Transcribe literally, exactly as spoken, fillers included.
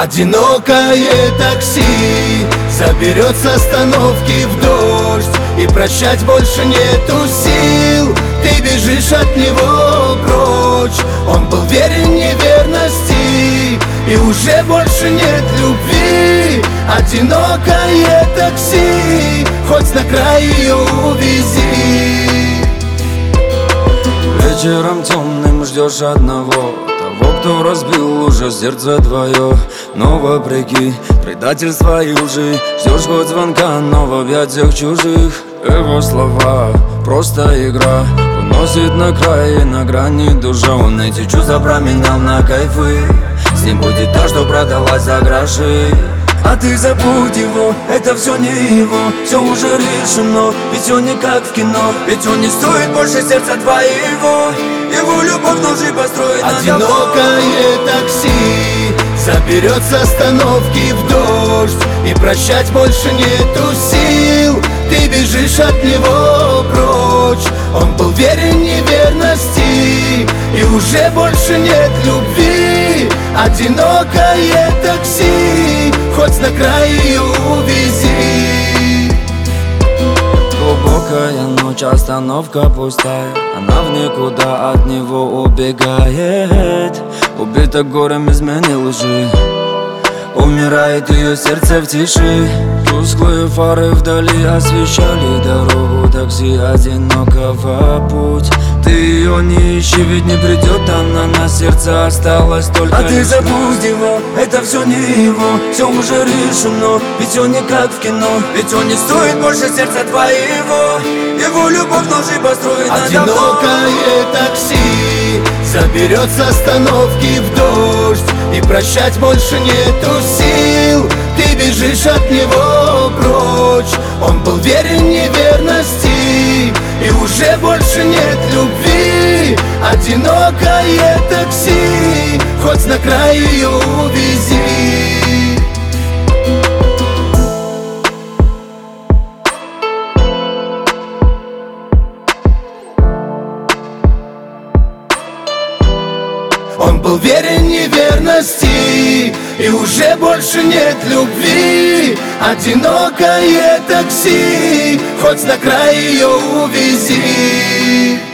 Одинокое такси заберет с остановки в дождь, и прощать больше нету сил. Ты бежишь от него прочь. Он был верен неверности, и уже больше нет любви. Одинокое такси, хоть на край ее увези. Вечером темным ждешь одного, того, кто разбил уже сердце твое. Но вопреки предательства и лжи ждешь хоть звонка, но в объятиях чужих. Его слова просто игра, уносит на край, на грани душа. Он эти чувства променял на кайфы, с ним будет то, что продалась за гроши. А ты забудь его, это все не его, все уже решено, ведь он не как в кино. Ведь он не стоит больше сердца твоего, его любовь ножи построить надо. Одинокое такси заберет с остановки в дождь, и прощать больше нету сил. Ты бежишь от него прочь. Он был верен неверности, и уже больше нет любви. Одинокое такси, хоть на край ее увези. Глубокая ночь, остановка пустая, она в никуда от него убегает. Убита горем измены лжи, умирает ее сердце в тиши. Тусклые фары вдали освещали дорогу такси одинокого путь. Ты ее не ищи, ведь не придет она, на сердце осталось только. А ты забудь его, это все не его, все уже решено, ведь он не как в кино. Ведь он не стоит больше сердца твоего, его любовь ножи построить надо. Одинокое такси заберет с остановки в дождь, и прощать больше нету сил. Ты бежишь от него прочь. Он был верен неверности, и уже больше нет любви. Одинокое такси, хоть на край ее увези. Он был верен неверности, и уже больше нет любви. Одинокое такси, хоть на край ее увези.